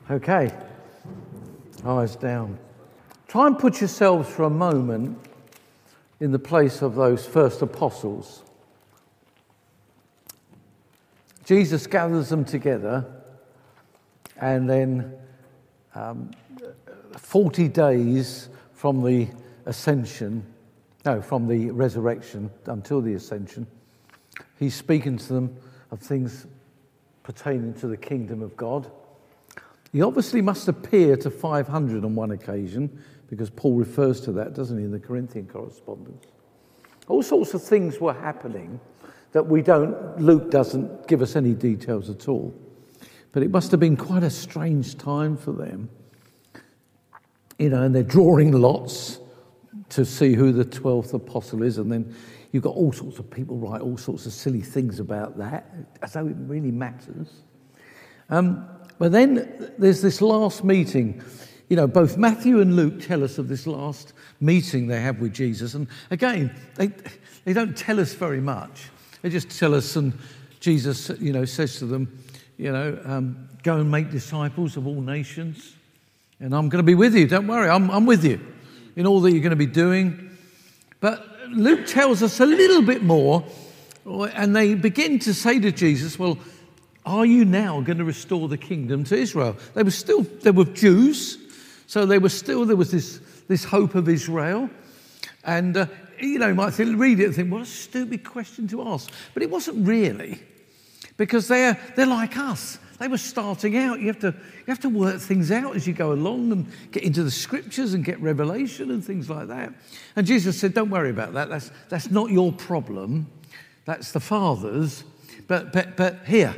Okay, eyes down. Try and put yourselves for a moment in the place of those first apostles. Jesus gathers them together, and then 40 days from the resurrection until the ascension, he's speaking to them of things pertaining to the kingdom of God. He obviously must appear to 500 on one occasion, because Paul refers to that, doesn't he, in the Corinthian correspondence. All sorts of things were happening that Luke doesn't give us any details at all. But it must have been quite a strange time for them. And they're drawing lots to see who the 12th apostle is, and then you've got all sorts of people write all sorts of silly things about that, as though it really matters. But then there's this last meeting. Both Matthew and Luke tell us of this last meeting they have with Jesus. And again, they don't tell us very much. They just tell us, and Jesus, says to them, go and make disciples of all nations. And I'm going to be with you. Don't worry, I'm with you in all that you're going to be doing. But Luke tells us a little bit more. And they begin to say to Jesus, well, are you now going to restore the kingdom to Israel? They were Jews, so there was this hope of Israel. And, you might read it and think, what a stupid question to ask. But it wasn't really, because they're like us. They were starting out. You have to work things out as you go along and get into the scriptures and get revelation and things like that. And Jesus said, don't worry about that. That's not your problem. That's the Father's. But here,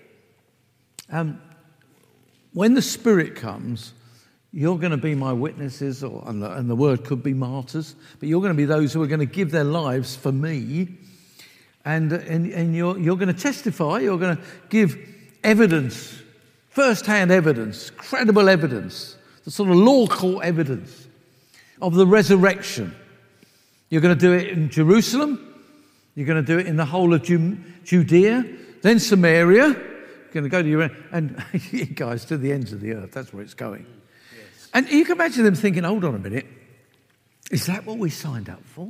when the Spirit comes, you're going to be my witnesses, and the word could be martyrs, but you're going to be those who are going to give their lives for me, and you're going to testify. You're going to give evidence, first-hand evidence, credible evidence, the sort of law court evidence of the resurrection. You're going to do it in Jerusalem. You're going to do it in the whole of Judea, then Samaria. You're going to go to your and you guys to the ends of the earth. That's where it's going. Yes. And you can imagine them thinking, hold on a minute, is that what we signed up for?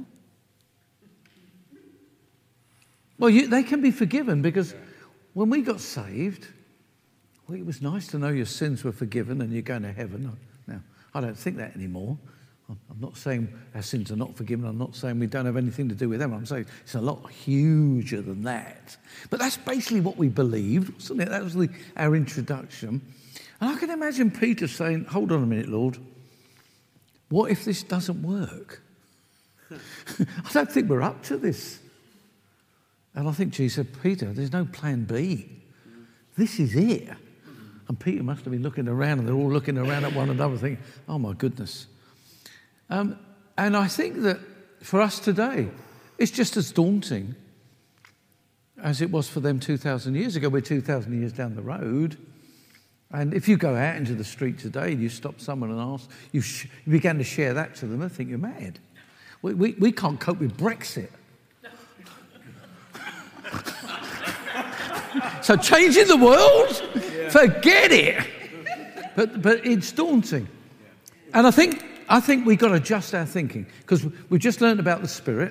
Well, they can be forgiven, because when we got saved, well, it was nice to know your sins were forgiven and you're going to heaven. Now, I don't think that anymore. I'm not saying our sins are not forgiven. I'm not saying we don't have anything to do with them. I'm saying it's a lot huger than that. But that's basically what we believed, wasn't it? That was our introduction. And I can imagine Peter saying, hold on a minute, Lord. What if this doesn't work? I don't think we're up to this. And I think Jesus said, Peter, there's no plan B. This is it. And Peter must have been looking around, and they're all looking around at one another thinking, oh my goodness. And I think that for us today, it's just as daunting as it was for them 2,000 years ago. We're 2,000 years down the road. And if you go out into the street today and you stop someone and ask, you began to share that to them, they think you're mad. We can't cope with Brexit. So changing the world? Forget it. But it's daunting. And I think we've got to adjust our thinking, because we've just learned about the Spirit.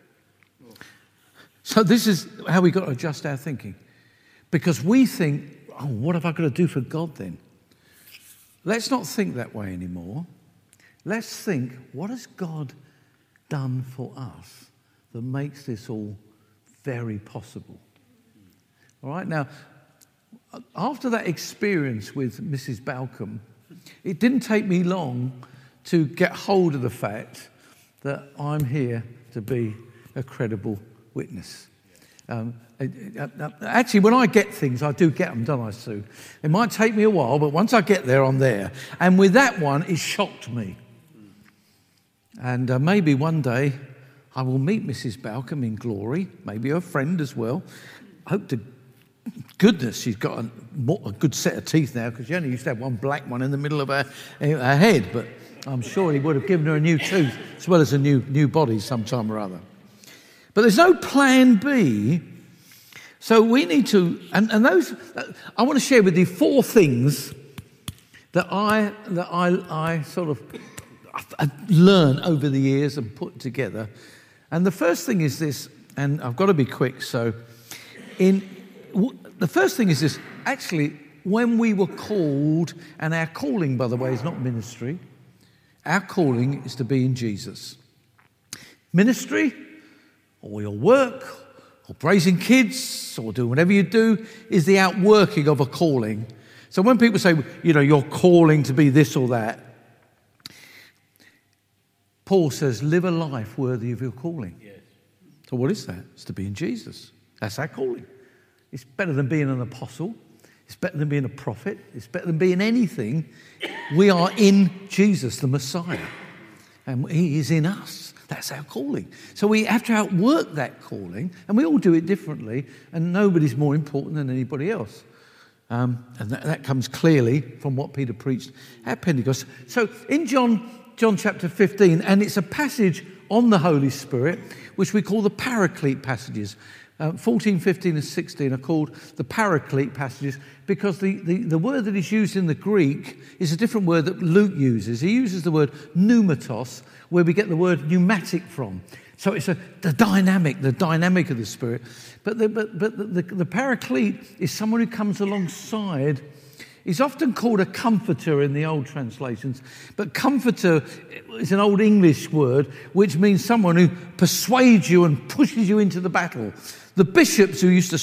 So this is how we've got to adjust our thinking. Because we think, oh, what have I got to do for God then? Let's not think that way anymore. Let's think, what has God done for us that makes this all very possible? All right, now, after that experience with Mrs. Balcombe, it didn't take me long to get hold of the fact that I'm here to be a credible witness. Actually, when I get things, I do get them, don't I, Sue? It might take me a while, but once I get there, I'm there. And with that one, it shocked me. And maybe one day I will meet Mrs. Balcombe in glory, maybe her friend as well. I hope to goodness she's got a good set of teeth now, because she only used to have one black one in the middle of her head, but I'm sure he would have given her a new tooth as well as a new body sometime or other. But there's no plan B. So we need to, and those, I want to share with you 4 things that I sort of learned over the years and put together. And the first thing is this, and I've got to be quick. So, the first thing is this. Actually, when we were called, and our calling, by the way, is not ministry. Our calling is to be in Jesus. Ministry, or your work, or raising kids, or doing whatever you do, is the outworking of a calling. So when people say, you're calling to be this or that, Paul says, live a life worthy of your calling. Yes. So what is that? It's to be in Jesus. That's our calling. It's better than being an apostle. It's better than being a prophet. It's better than being anything. We are in Jesus, the Messiah. And he is in us. That's our calling. So we have to outwork that calling. And we all do it differently. And nobody's more important than anybody else. And that comes clearly from what Peter preached at Pentecost. So in John chapter 15, and it's a passage on the Holy Spirit, which we call the Paraclete passages. 14, 15 and 16 are called the Paraclete passages because the word that is used in the Greek is a different word that Luke uses. He uses the word pneumatos, where we get the word pneumatic from. So it's the dynamic of the Spirit. But the Paraclete is someone who comes alongside. He's often called a comforter in the old translations, but comforter is an old English word which means someone who persuades you and pushes you into the battle. The bishops who used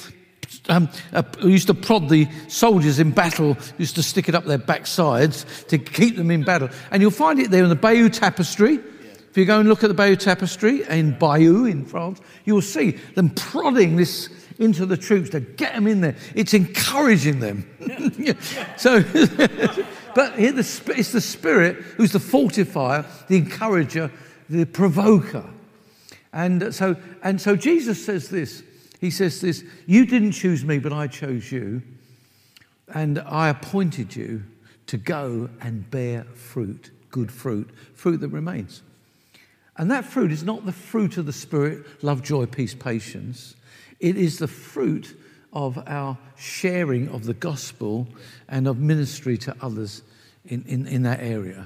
to prod the soldiers in battle used to stick it up their backsides to keep them in battle. And you'll find it there in the Bayeux Tapestry. If you go and look at the Bayeux Tapestry in Bayeux in France, you will see them prodding this into the troops to get them in there. It's encouraging them. So, but here it's the Spirit who's the fortifier, the encourager, the provoker. And so Jesus says this. He says this, you didn't choose me, but I chose you. And I appointed you to go and bear fruit, good fruit, fruit that remains. And that fruit is not the fruit of the Spirit, love, joy, peace, patience. It is the fruit of our sharing of the gospel and of ministry to others in that area.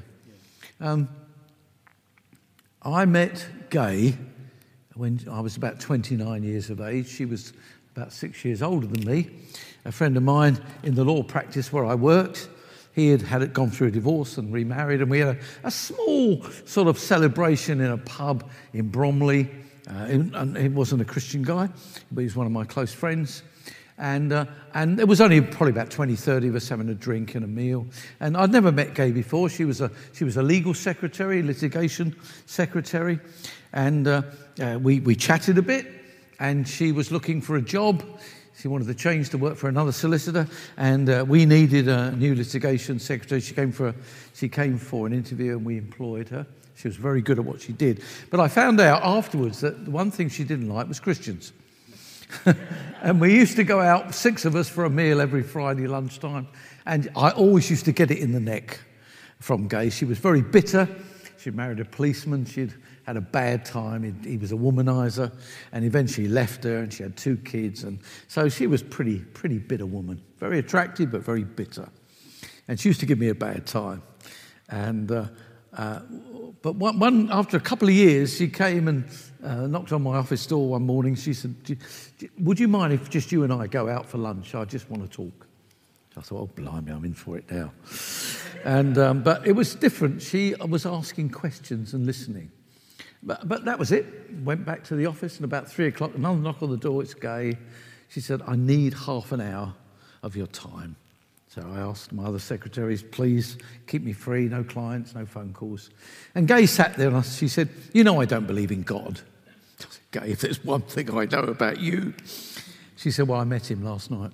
I met Gay when I was about 29 years of age. She was about 6 years older than me. A friend of mine in the law practice where I worked, he had gone through a divorce and remarried, and we had a small sort of celebration in a pub in Bromley. And he wasn't a Christian guy, but he was one of my close friends. And there was only probably about 20, 30 of us having a drink and a meal. And I'd never met Gay before. She was a legal secretary, litigation secretary. And we chatted a bit, and she was looking for a job. She wanted to change to work for another solicitor, and we needed a new litigation secretary. She came for an interview, and we employed her. She was very good at what she did. But I found out afterwards that the one thing she didn't like was Christians. And we used to go out, 6 of us, for a meal every Friday lunchtime. And I always used to get it in the neck from Gay. She was very bitter. She'd married a policeman. She'd had a bad time. He was a womanizer, and eventually left her, and she had 2 kids. And so she was pretty bitter woman. Very attractive, but very bitter. And she used to give me a bad time. And but after a couple of years, she came and knocked on my office door one morning. She said, would you mind if just you and I go out for lunch? I just want to talk. I thought, oh, blimey, I'm in for it now. And but it was different. She was asking questions and listening. But that was it. Went back to the office, and about 3 o'clock, another knock on the door. It's Gay. She said, I need half an hour of your time. So I asked my other secretaries, please keep me free, no clients, no phone calls. And Gay sat there, and she said, you know I don't believe in God. I said, Gay, if there's one thing I know about you. She said, well, I met him last night.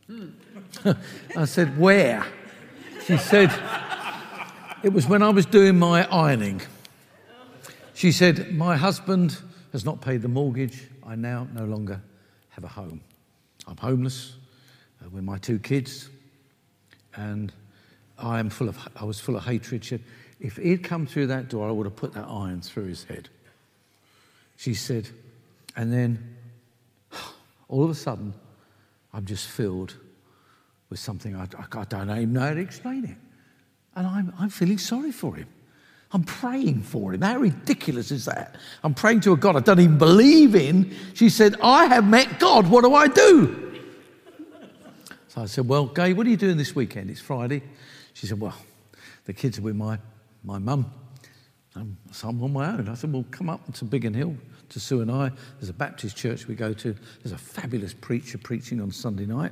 I said, where? She said, it was when I was doing my ironing. She said, my husband has not paid the mortgage. I now no longer have a home. I'm homeless with my 2 kids. And I was full of hatred. She said, if he'd come through that door, I would have put that iron through his head. She said, and then all of a sudden, I'm just filled with something I don't even know how to explain it. And I'm feeling sorry for him. I'm praying for him. How ridiculous is that? I'm praying to a God I don't even believe in. She said, I have met God. What do I do? So I said, well, Gay, what are you doing this weekend? It's Friday. She said, well, the kids are with my mum. So I'm on my own. I said, well, come up to Biggin Hill, to Sue and I. There's a Baptist church we go to. There's a fabulous preacher preaching on Sunday night.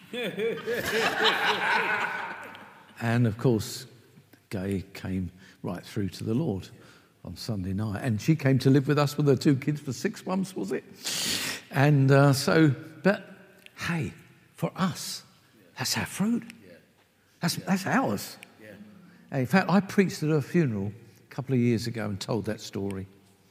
And, of course, Gay came right through to the Lord on Sunday night. And she came to live with us with her 2 kids for 6 months, was it? And but hey, for us, that's our fruit. That's ours. And in fact, I preached at her funeral a couple of years ago and told that story.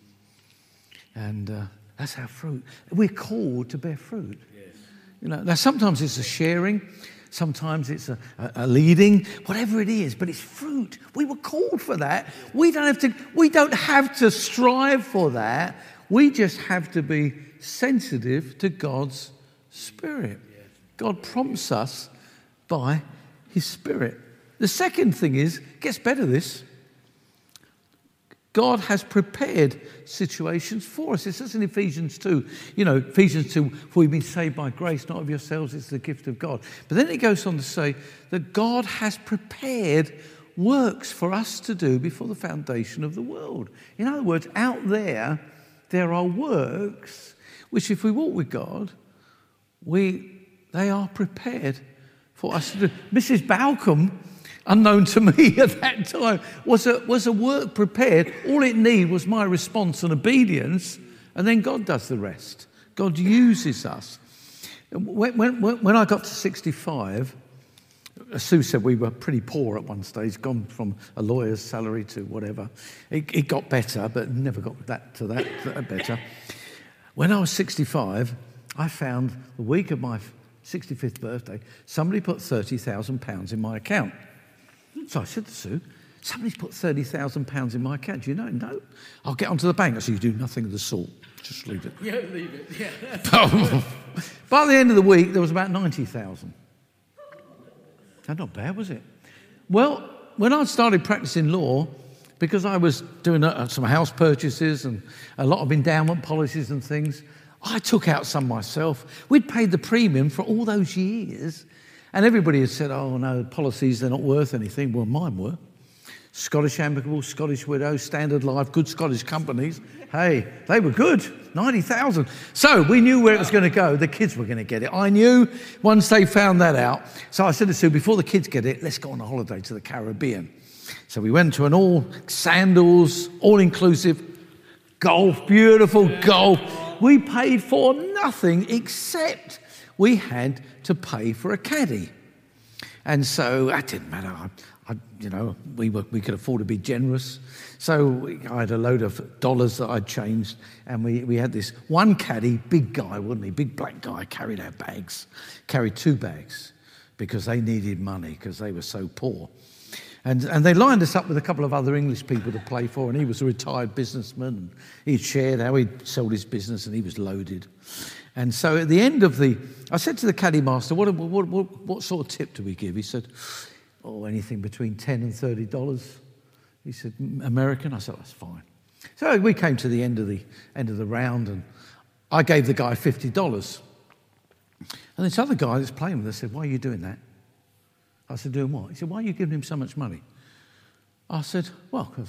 And that's our fruit. We're called to bear fruit. You know, now sometimes it's a sharing. Sometimes it's a leading, whatever it is, but it's fruit. We were called for that. We don't have to strive for that. We just have to be sensitive to God's Spirit. God prompts us by His Spirit. The second thing is, it gets better this. God has prepared situations for us. It says in Ephesians 2, Ephesians 2, for you've been saved by grace, not of yourselves, it's the gift of God. But then it goes on to say that God has prepared works for us to do before the foundation of the world. In other words, out there are works which if we walk with God, they are prepared for us to do. Mrs. Balcom, unknown to me at that time, was a work prepared. All it needed was my response and obedience, and then God does the rest. God uses us. When I got to 65, Sue said we were pretty poor at one stage, gone from a lawyer's salary to whatever. It got better, but never got that better. When I was 65, I found the week of my 65th birthday, somebody put £30,000 in my account. So I said to Sue, somebody's put £30,000 in my account. Do you know? No. I'll get onto the bank. I said, you do nothing of the sort. Just leave it. Yeah, leave it. Yeah. By the end of the week, there was about 90,000. That's not bad, was it? Well, when I started practicing law, because I was doing some house purchases and a lot of endowment policies and things, I took out some myself. We'd paid the premium for all those years. And everybody had said, oh, no, policies, they're not worth anything. Well, mine were. Scottish Amicable, Scottish Widow, Standard Life, good Scottish companies. Hey, they were good, 90,000. So we knew where it was going to go. The kids were going to get it. I knew once they found that out. So I said to Sue, before the kids get it, let's go on a holiday to the Caribbean. So we went to an all-sandals, all-inclusive golf, beautiful golf. We paid for nothing except we had to pay for a caddy. And so that didn't matter. We could afford to be generous. So I had a load of dollars that I'd changed, and we had this one caddy, big guy, wasn't he? Big black guy, carried our bags, carried 2 bags because they needed money because they were so poor. And they lined us up with a couple of other English people to play for, and he was a retired businessman. And he'd shared how he'd sold his business, and he was loaded. And so at the end of I said to the caddy master, what sort of tip do we give? He said, anything between $10 and $30. He said, American? I said, that's fine. So we came to the end of the round, and I gave the guy $50. And this other guy that's playing with us said, why are you doing that? I said, doing what? He said, why are you giving him so much money? I said, well, because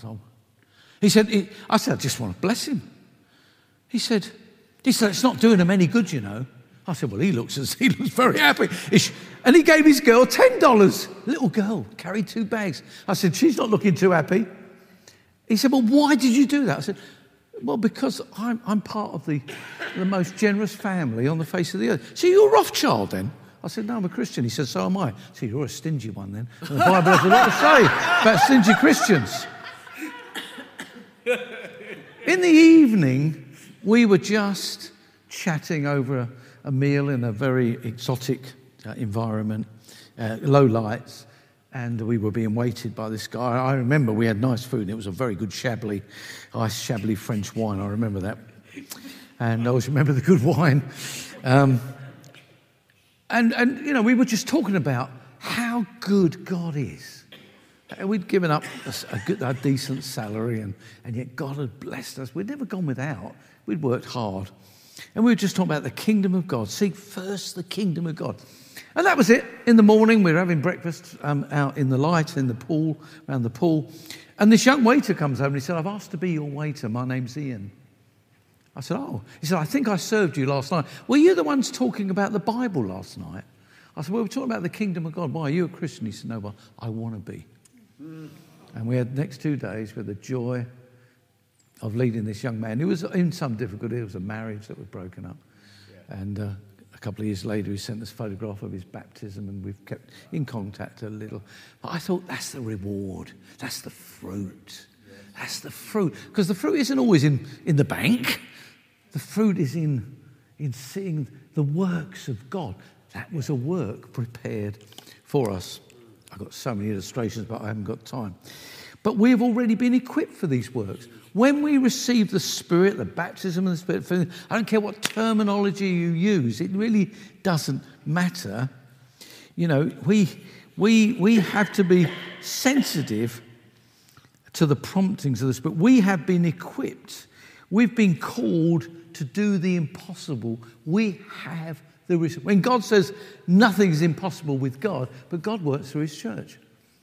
I said, I just want to bless him. He said, it's not doing him any good, you know. I said, well, he looks very happy. And he gave his girl $10. Little girl, carried 2 bags. I said, she's not looking too happy. He said, well, why did you do that? I said, well, because I'm part of the most generous family on the face of the earth. So you're a Rothschild then? I said, no, I'm a Christian. He said, so am I. I said, you're a stingy one then. And the Bible has a lot to say about stingy Christians. In the evening, we were just chatting over a meal in a very exotic environment, low lights, and we were being waited by this guy. I remember we had nice food, and it was a very good Chablis French wine. I remember that. And I always remember the good wine. And we were just talking about how good God is. We'd given up a decent salary, and yet God had blessed us. We'd never gone without. We'd worked hard. And we were just talking about the kingdom of God. Seek first the kingdom of God. And that was it. In the morning, we were having breakfast out in the light, in the pool, around the pool. And this young waiter comes over and he said, I've asked to be your waiter. My name's Ian. I said, oh. He said, I think I served you last night. Were you the ones talking about the Bible last night? I said, well, we're talking about the kingdom of God. Why, are you a Christian? He said, no, well, I want to be. And we had the next 2 days with the joy of leading this young man who was in some difficulty. It was a marriage that was broken up. Yeah. And a couple of years later, he sent us a photograph of his baptism, and we've kept in contact a little. But I thought, that's the reward. That's the fruit. Yeah. That's the fruit. Because the fruit isn't always in the bank. The fruit is in seeing the works of God. That was a work prepared for us. I've got so many illustrations, but I haven't got time. But we've already been equipped for these works. When we receive the Spirit, the baptism of the Spirit, I don't care what terminology you use, it really doesn't matter. You know, we have to be sensitive to the promptings of the Spirit. We have been equipped. We've been called to do the impossible. We have the reason. When God says nothing is impossible with God, but God works through his church.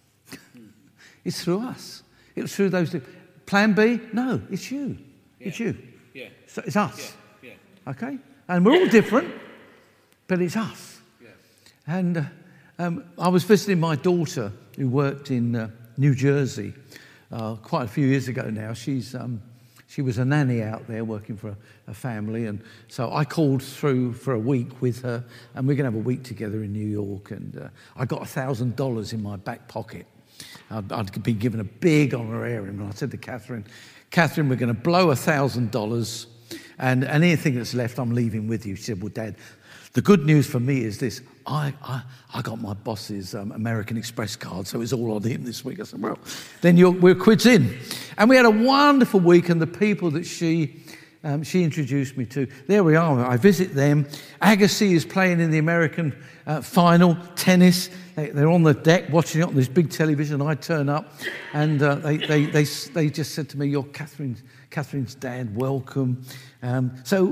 It's through us. It's through those. Plan B? No, it's you. Yeah. It's you. Yeah. So it's us. Yeah. Yeah. Okay? And we're all different, but it's us. Yeah. And I was visiting my daughter who worked in New Jersey quite a few years ago now. She was a nanny out there working for a family, and so I called through for a week with her, and we're going to have a week together in New York, and I got $1,000 in my back pocket. I'd been given a big honorarium, and I said to Catherine, we're going to blow $1,000, and anything that's left I'm leaving with you. She said, well, Dad, the good news for me is this. I got my boss's American Express card, so it's all on him this week. I said, well, then we're quids in. And we had a wonderful week, and the people that she introduced me to, there we are. I visit them. Agassi is playing in the American final, tennis. They're on the deck watching it on this big television. I turn up, and they just said to me, you're Catherine's dad, welcome. So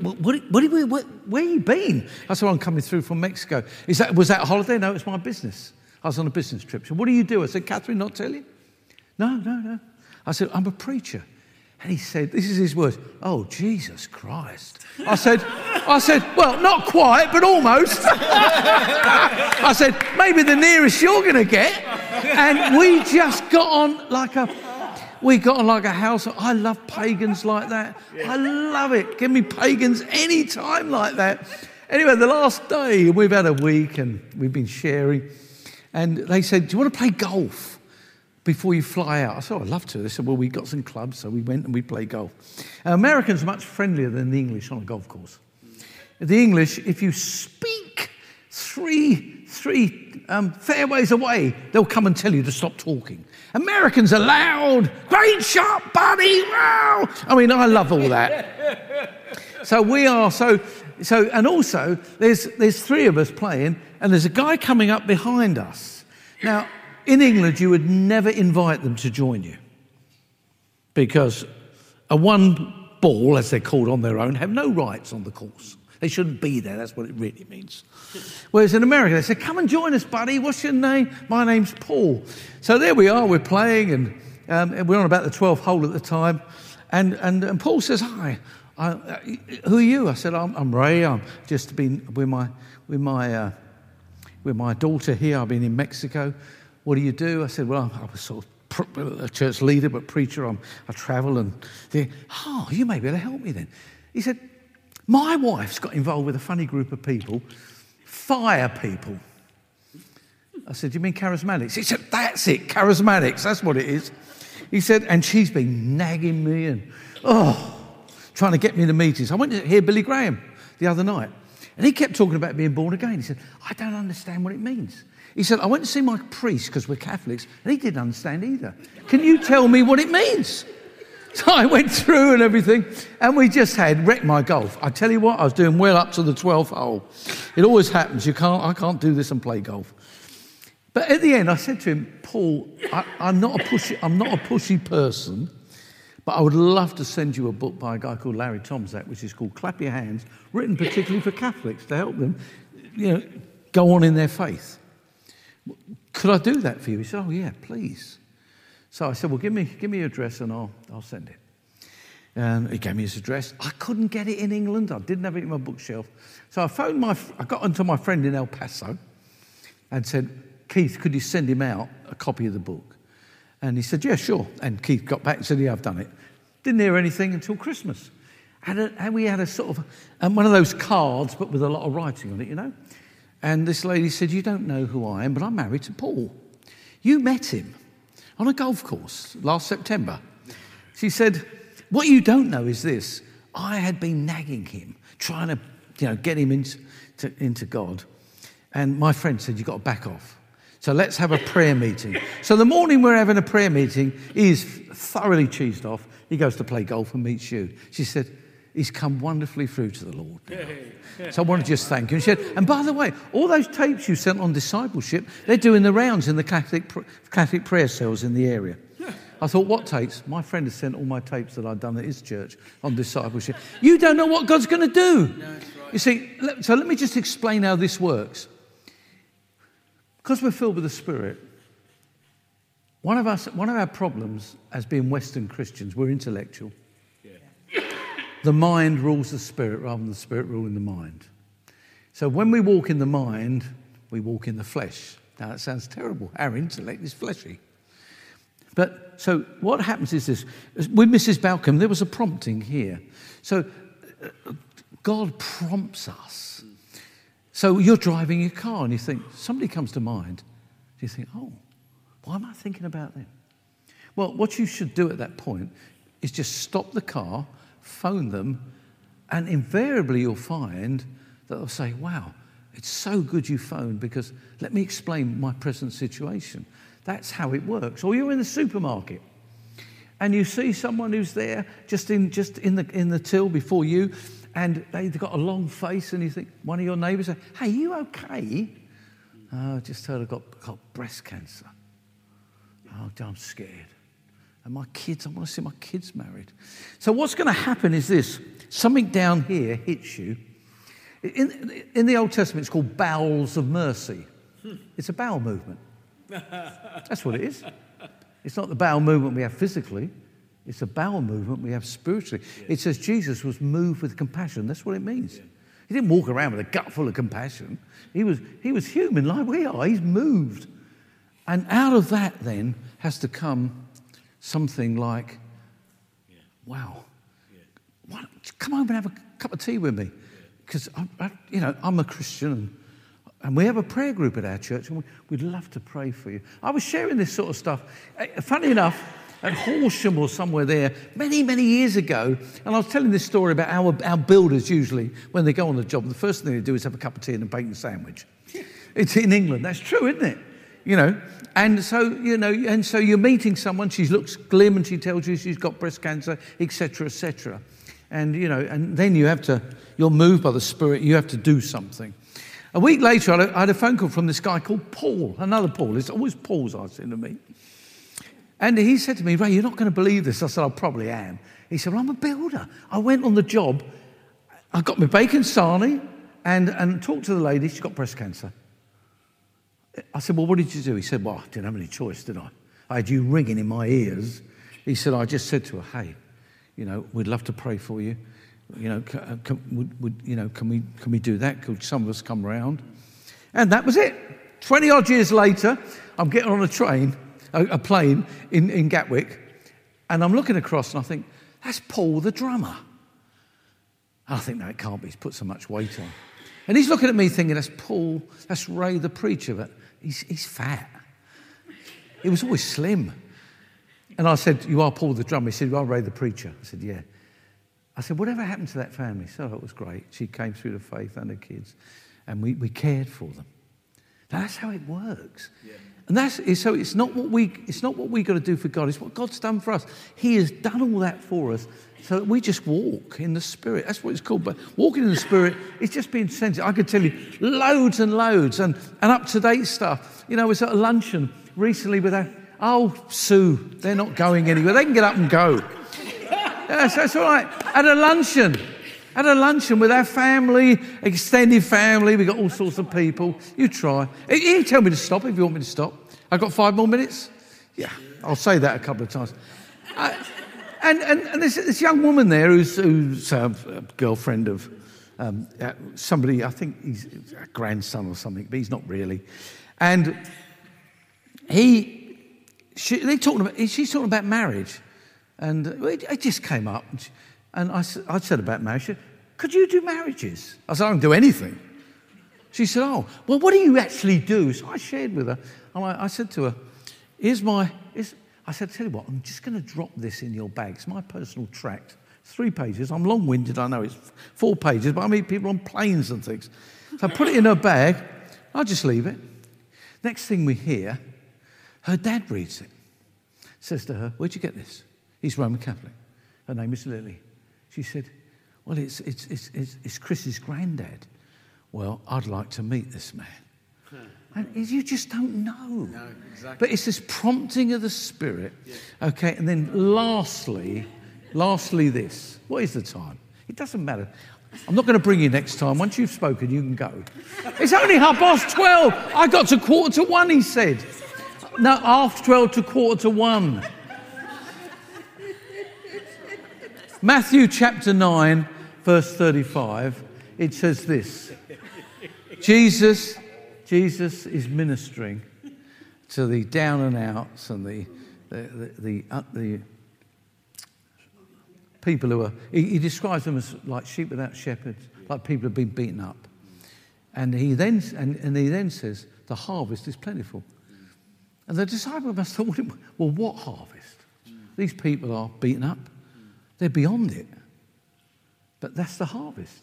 where you been? I said, well, I'm coming through from Mexico. Was that a holiday? No, it's my business. I was on a business trip. So what do you do? I said, Catherine, not tell you? No. I said, I'm a preacher. And he said, this is his words, oh, Jesus Christ. I said, well, not quite, but almost. I said, maybe the nearest you're going to get. And we just got on like a house. I love pagans like that. Yeah. I love it. Give me pagans any time like that. Anyway, the last day, we've had a week and we've been sharing. And they said, do you want to play golf before you fly out? I said, I'd love to. They said, well, we got some clubs, so we went and we played golf. Americans are much friendlier than the English on a golf course. The English, if you speak three fairways away, they'll come and tell you to stop talking. Americans are loud, great shot, buddy, wow. I mean, I love all that. So we are, and also there's three of us playing, and there's a guy coming up behind us. Now, in England, you would never invite them to join you because a one ball, as they're called on their own, have no rights on the course. They shouldn't be there. That's what it really means. Whereas in America, they say, come and join us, buddy. What's your name? My name's Paul. So there we are. We're playing, and we're on about the 12th hole at the time. And Paul says, hi. Who are you? I said, I'm Ray. I'm just been with my daughter here. I've been in Mexico. What do you do? I said, well, I was sort of a church leader, but preacher. I travel, and you may be able to help me then. He said, my wife's got involved with a funny group of people, fire people. I said, do you mean charismatics? He said, that's it, charismatics, that's what it is. He said, and she's been nagging me and, trying to get me to meetings. I went to hear Billy Graham the other night, and he kept talking about being born again. He said, I don't understand what it means. He said, I went to see my priest because we're Catholics, and he didn't understand either. Can you tell me what it means? So I went through and everything, and we just wrecked my golf. I tell you what, I was doing well up to the 12th hole. It always happens. I can't do this and play golf. But at the end, I said to him, Paul, I'm not a pushy person, but I would love to send you a book by a guy called Larry Tomczak, which is called Clap Your Hands, written particularly for Catholics to help them, go on in their faith. Could I do that for you? He said, oh yeah, please. So I said, well, give me your address and I'll send it. And he gave me his address. I couldn't get it in England. I didn't have it in my bookshelf. So I got onto my friend in El Paso and said, Keith, could you send him out a copy of the book? And he said, yeah, sure. And Keith got back and said, yeah, I've done it. Didn't hear anything until Christmas. And we had a sort of, one of those cards, but with a lot of writing on it, And this lady said, you don't know who I am, but I'm married to Paul. You met him on a golf course last September. She said, what you don't know is this. I had been nagging him, trying to get him into God. And my friend said, you've got to back off. So let's have a prayer meeting. So the morning we're having a prayer meeting, he's thoroughly cheesed off. He goes to play golf and meets you. She said, he's come wonderfully through to the Lord. So I want to just thank you. And she said, and by the way, all those tapes you sent on discipleship, they're doing the rounds in the Catholic prayer cells in the area. I thought, what tapes? My friend has sent all my tapes that I'd done at his church on discipleship. You don't know what God's going to do. No, that's right. You see, so let me just explain how this works. Because we're filled with the Spirit, one of our problems as being Western Christians, we're intellectual. Yeah. The mind rules the Spirit rather than the Spirit ruling the mind. So when we walk in the mind, we walk in the flesh. Now that sounds terrible. Our intellect is fleshy. But so what happens is this. With Mrs. Balcom, there was a prompting here. So God prompts us. So you're driving your car and you think, somebody comes to mind. You think, oh, why am I thinking about them? Well, what you should do at that point is just stop the car, phone them, and invariably you'll find that they'll say, wow, it's so good you phoned because let me explain my present situation. That's how it works. Or you're in the supermarket and you see someone who's there just in the till before you, and they've got a long face, and you think, one of your neighbours say, hey, you okay? Oh, I just heard I've got breast cancer. Oh, I'm scared. And my kids, I want to see my kids married. So what's going to happen is this. Something down here hits you. In the Old Testament, it's called bowels of mercy. It's a bowel movement. That's what it is. It's not the bowel movement we have physically. It's a bowel movement we have spiritually. Yeah. It says Jesus was moved with compassion. That's what it means. Yeah. He didn't walk around with a gut full of compassion. He was human like we are. He's moved. And out of that then has to come something like, wow, come over and have a cup of tea with me. Because, I'm a Christian and we have a prayer group at our church and we'd love to pray for you. I was sharing this sort of stuff. Funny enough, at Horsham or somewhere there, many, many years ago, and I was telling this story about our builders usually, when they go on the job, the first thing they do is have a cup of tea and a bacon sandwich. It's in England. That's true, isn't it? And so, and so you're meeting someone, she looks glim and she tells you she's got breast cancer, etc., etc. And, and then you're moved by the Spirit, you have to do something. A week later, I had a phone call from this guy called Paul, another Paul. It's always Pauls I seem to meet. And he said to me, Ray, you're not going to believe this. I said, I probably am. He said, well, I'm a builder. I went on the job. I got my bacon sarnie and talked to the lady. She's got breast cancer. I said, well, what did you do? He said, well, I didn't have any choice, did I? I had you ringing in my ears. He said, I just said to her, hey, we'd love to pray for you. Can we do that? Could some of us come round? And that was it. 20 odd years later, I'm getting on a plane in Gatwick, and I'm looking across and I think, that's Paul the drummer. And I think, no, it can't be. He's put so much weight on. And he's looking at me thinking, that's Paul, that's Ray the preacher, but he's fat. He was always slim. And I said, you are Paul the drummer? He said, you are Ray the preacher. I said, yeah. I said, whatever happened to that family? So it was great. She came through the faith and her kids, and we cared for them. Now, that's how it works. Yeah. So it's not what we got to do for God. It's what God's done for us. He has done all that for us, so that we just walk in the Spirit. That's what it's called. But walking in the Spirit is just being sensitive. I could tell you loads and loads and up-to-date stuff. I was at a luncheon recently with Sue. They're not going anywhere. They can get up and go. Yes, that's all right. At a luncheon with our family, extended family. We've got all sorts of people. You try. You tell me to stop if you want me to stop. I've got 5 more minutes? Yeah, I'll say that a couple of times. And this young woman there who's a girlfriend of somebody, I think he's a grandson or something, but he's not really. And she's talking about marriage. And it just came up. And I said about marriage, she said, could you do marriages? I said, I don't do anything. She said, oh, well, what do you actually do? So I shared with her. And I said to her, I said, tell you what, I'm just going to drop this in your bag. It's my personal tract. 3 pages. I'm long-winded, I know. It's 4 pages, but I meet people on planes and things. So I put it in her bag. I'll just leave it. Next thing we hear, her dad reads it. Says to her, where'd you get this? He's Roman Catholic. Her name is Lily. She said, well, it's Chris's granddad. Well, I'd like to meet this man. And you just don't know. No, exactly. But it's this prompting of the Spirit. Yeah. Okay, and then lastly this. What is the time? It doesn't matter. I'm not going to bring you next time. Once you've spoken, you can go. It's only 12:30. I got to 1:15, he said. No, 12:30 to 1:15. Matthew chapter 9, verse 35, it says this. Jesus is ministering to the down and outs and the people who are, he describes them as like sheep without shepherds, like people who have been beaten up. And he then says, the harvest is plentiful. And the disciples must have thought, well, what harvest? These people are beaten up. They're beyond it. But that's the harvest.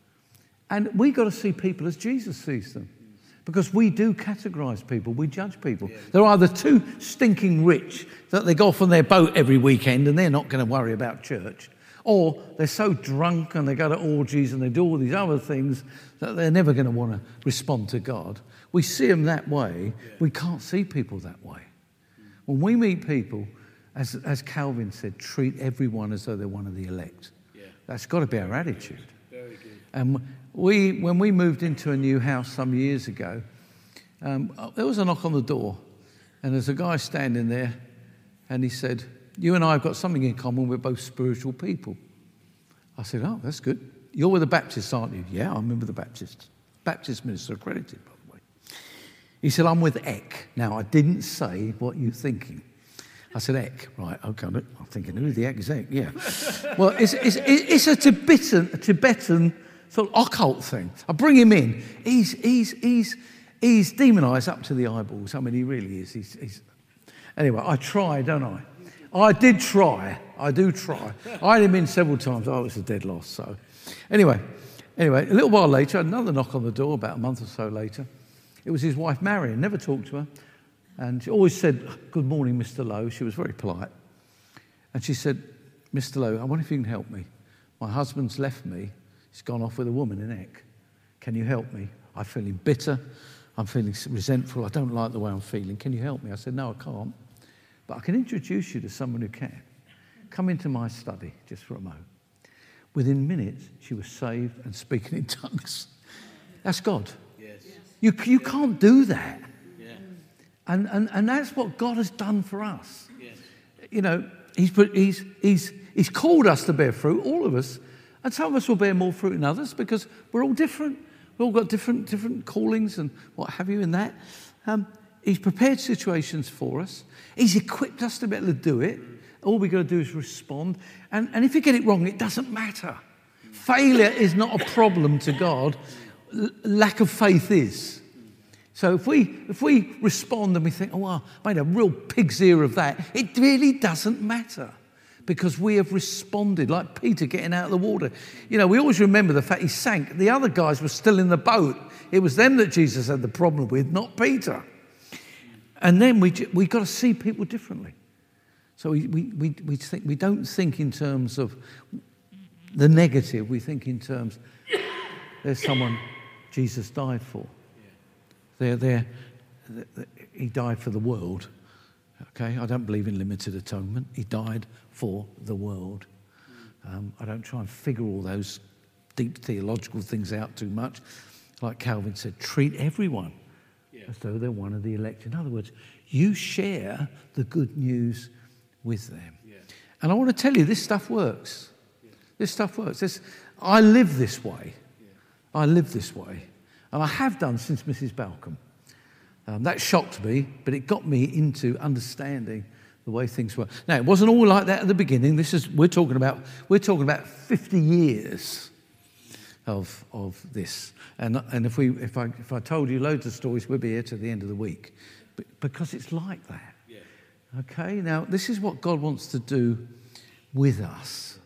And we've got to see people as Jesus sees them. Because we do categorise people, we judge people. Yeah. They're either too stinking rich that they go off on their boat every weekend and they're not going to worry about church. Or they're so drunk and they go to orgies and they do all these other things that they're never going to want to respond to God. We see them that way. Yeah. We can't see people that way. When we meet people, as Calvin said, treat everyone as though they're one of the elect. Yeah. That's got to be our attitude. Very good. And when we moved into a new house some years ago, there was a knock on the door, and there's a guy standing there, and he said, you and I have got something in common, we're both spiritual people. I said, oh, that's good. You're with the Baptists, aren't you? Yeah, I'm with the Baptists. Baptist minister accredited, by the way. He said, I'm with ECK. Now, I didn't say what you're thinking. I said, ECK, right, okay, I'm thinking, who the ECK is ECK? Yeah. Well, it's a Tibetan sort of occult thing. I bring him in. He's demonised up to the eyeballs. I mean, he really is. Anyway, I try, don't I? I did try. I do try. I had him in several times. Oh, it was a dead loss. So, anyway, a little while later, another knock on the door. About a month or so later, it was his wife Marion. Never talked to her, and she always said, "Good morning, Mr. Lowe." She was very polite, and she said, "Mr. Lowe, I wonder if you can help me. My husband's left me. He's gone off with a woman in ECK. Can you help me? I'm feeling bitter. I'm feeling resentful. I don't like the way I'm feeling. Can you help me?" I said, "No, I can't. But I can introduce you to someone who can. Come into my study just for a moment." Within minutes, she was saved and speaking in tongues. That's God. Yes. You can't do that. Yeah. And that's what God has done for us. Yes. You know, He's called us to bear fruit, all of us. And some of us will bear more fruit than others because we're all different. We've all got different callings and what have you in that. He's prepared situations for us. He's equipped us to be able to do it. All we've got to do is respond. And if you get it wrong, it doesn't matter. Failure is not a problem to God. Lack of faith is. So if we respond and we think, oh, I made a real pig's ear of that, it really doesn't matter. Because we have responded, like Peter getting out of the water. You know, we always remember the fact he sank. The other guys were still in the boat. It was them that Jesus had the problem with, not Peter. And then we got to see people differently. So we don't think in terms of the negative. We think in terms, there's someone Jesus died for. He died for the world. Okay, I don't believe in limited atonement. He died for the world. I don't try and figure all those deep theological things out too much. Like Calvin said, treat everyone as though they're one of the elect. In other words, you share the good news with them. Yeah. And I want to tell you, this stuff works. Yeah. This stuff works. I live this way. Yeah. I live this way. And I have done since Mrs. Balcombe. That shocked me, but it got me into understanding the way things work. Now, it wasn't all like that at the beginning. We're talking about 50 years of this. And if I told you loads of stories, we'd be here to the end of the week. Because it's like that. Yeah. Okay? Now, this is what God wants to do with us.